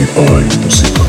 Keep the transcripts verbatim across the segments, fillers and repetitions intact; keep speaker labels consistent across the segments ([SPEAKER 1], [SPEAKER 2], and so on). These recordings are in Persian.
[SPEAKER 1] آی موسیقا.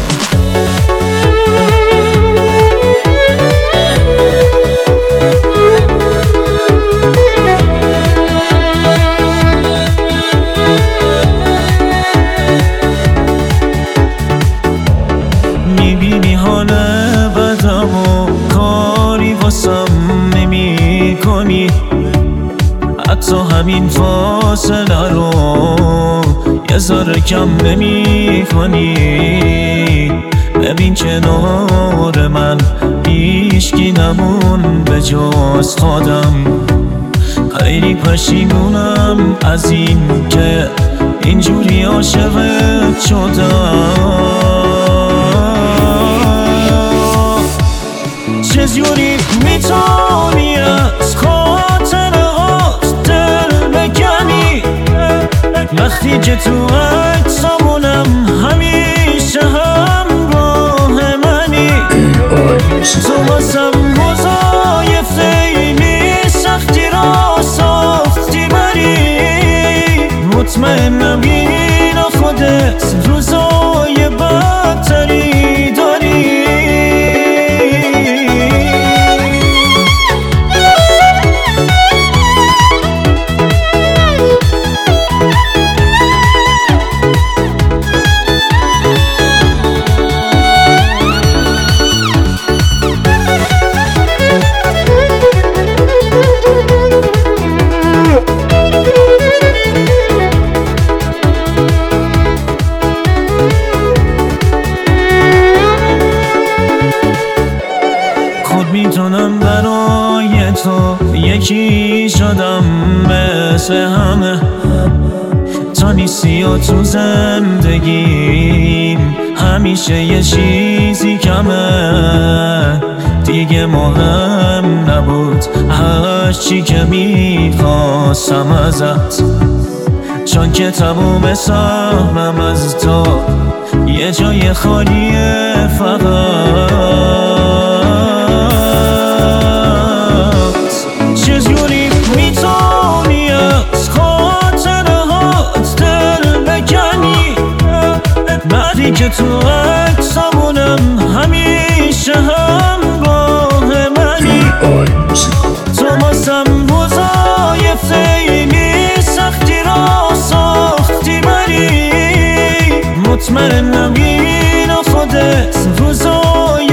[SPEAKER 2] میبینی حال بدم و کاری واسم نمی کنی، حتی همین فاصله رو یه ذره کم نمی کنی. ببین کنار من هیچکی نمون به جز خودم، خیلی پشیمونم از این که اینجوری عاشقت شدم. چجوری میتونی از خاطره هاست دل بکنی، وقتی که تو عکسامونم همیشه همراه منی. تو واسم بزای خیلی سختی را ساختی بری، مطمئنم اینا خودت روزای بدتری داری. میتونم برای تو یکی شدم مثل همه، تا نیستی و تو زندگیم همیشه یه چیزی کمه. دیگه مهم نبود هر چی که میخواستم ازت، چون که تموم سهمم از تو یه جای خالیه فقط. چجوری میتونی از خاطره هات دل بکنی، بعدی که تو عکسامونم همیشه همراه منی. تو واسم روزای خیلی سختی را ساختی بری، مطمئنم اینا خودت روزای